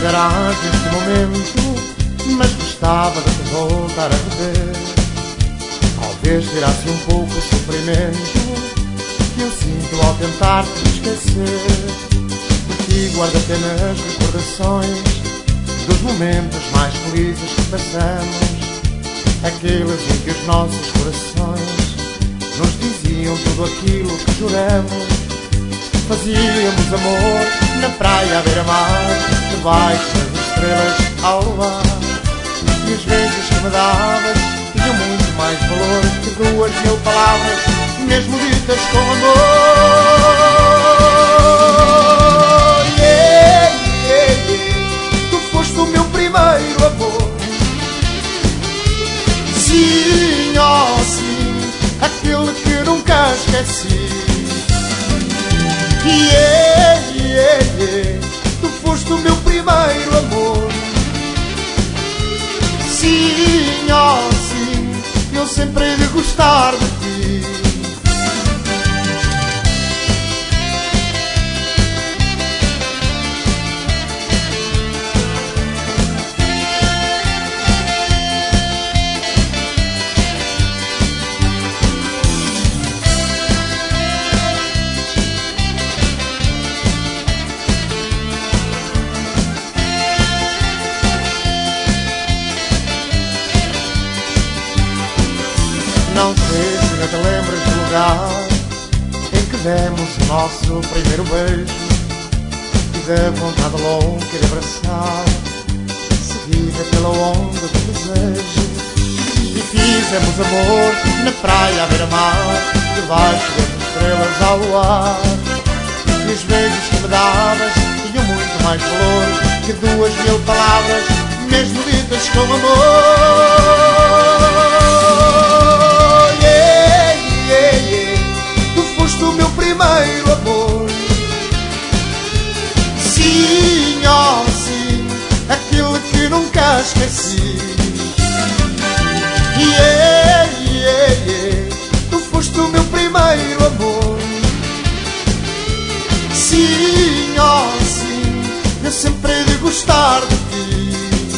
apagarás neste momento, mas gostava de te voltar a rever. Talvez tirasse um pouco o sofrimento que eu sinto ao tentar te esquecer. De ti guardo apenas recordações dos momentos mais felizes que passamos, aqueles em que os nossos corações nos diziam tudo aquilo que juramos. Fazíamos amor na praia à beira-mar, debaixo das estrelas ao luar. E os beijos que me davas tinham muito mais valor que 2000 palavras, mesmo ditas com amor. Yeah, yeah, yeah. Tu foste o meu primeiro amor. Sim, oh sim, aquele que nunca esqueci. Yeah, yeah, yeah. Tu foste o meu primeiro amor. Sim, oh sim, eu sempre hei de gostar de ti. Não sei se ainda te lembras do lugar em que demos o nosso primeiro beijo, e da vontade louca de abraçar, seguida pela onda do desejo. E fizemos amor na praia à beira-mar, debaixo das estrelas ao luar. E os beijos que me davas tinham muito mais valor que 2000 palavras, mesmo ditas com amor. O meu primeiro amor. Sim, oh sim, aquele que nunca esqueci. Yeah, yeah, yeah. Tu foste o meu primeiro amor. Sim, oh sim, eu sempre hei de gostar de ti.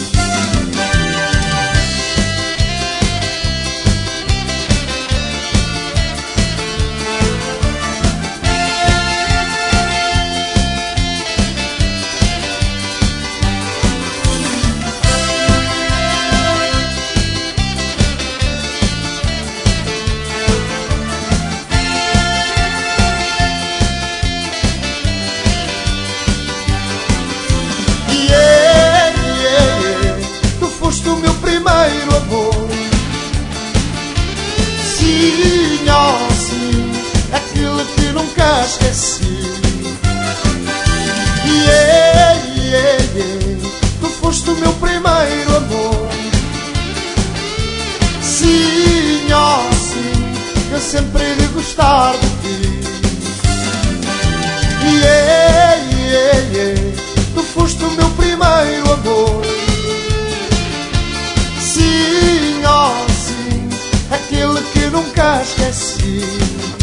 Sim, oh sim, aquele que nunca esqueci. Yeah, yeah, yeah. Tu foste o meu primeiro amor. Sim, oh sim, eu sempre hei de gostar de ti. Yeah, yeah, yeah. Tu foste o meu primeiro amor. Sim, oh sim, aquele que nunca esqueci.